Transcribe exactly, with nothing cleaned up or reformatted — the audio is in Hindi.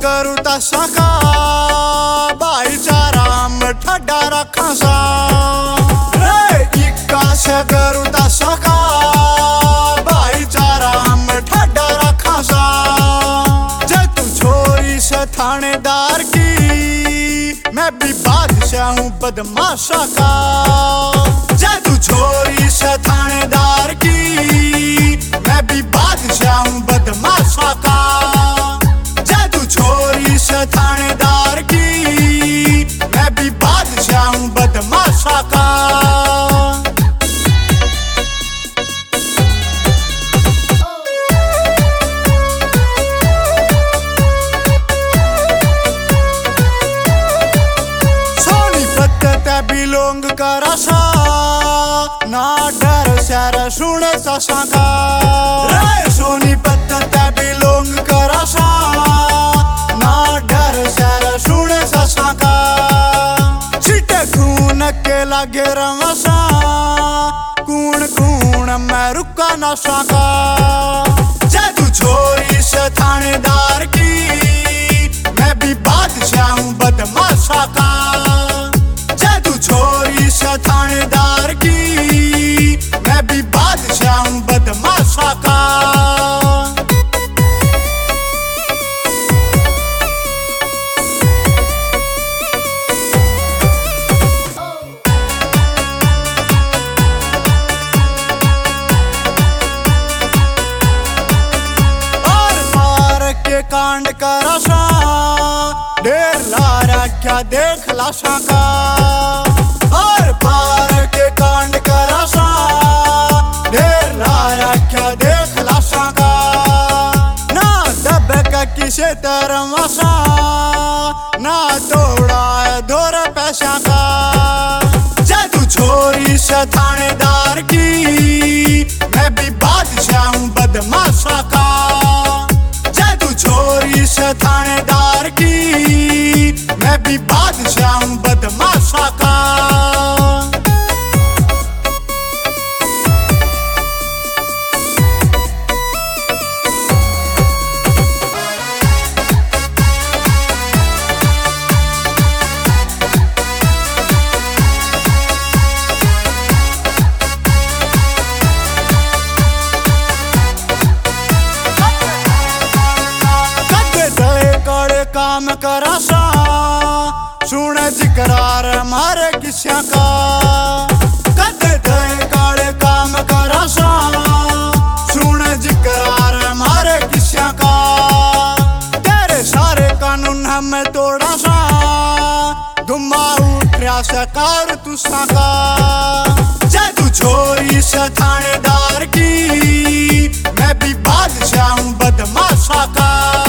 करूँ तसा का भाईचारा हम ठड्डा रखा सा रे इक्का से करूँ तसा का भाईचारा हम ठड्डा रखा सा जे तू छोरी से थानेदार की मैं भी बादशाह हूँ बदमाशा का जे तू छोरी से थानेदार की मैं भी बादशाह हूँ बदमाशा का छोरी से थानेदार की मैं भी बादशाह हूँ बदमाशा का सोनीपत ते बिलोंग करा सा ना डर शहर सुने सा का रे सोनीपत ते बिलोंग करा सा के लागे रमसा कूण कूण मैं रुका ना सका जे तू छोरी से थानेदार की मैं भी बादशाह हूँ बदमाशा का जे तू छोरी से थानेदार की मैं भी बादशाह हूँ बदमाशा का कांड करा सा ढेर लारा क्या देख ला सका और पार के कांड करा सा ढेर लारा क्या देख ला सका ना दब का किसे तरह मसा ना तोड़ा है दौर पैसा का जे तू छोरी से थानेदार की मैं भी बादशाह हूँ बदमाशा का छोरी से थानेदार की मैं भी बादशाह हूँ बदमाशा का काम करा सा सुन जिकरार मारे किस्या का कदे थे काले काम करा सा सुन जिकरार मारे किस्या का तेरे सारे कानून हमें तोड़ा सा धुमा उठा सकार तुसा का जे तू छोरी से थानेदार की मैं भी बादशाह हूँ बदमाशा का।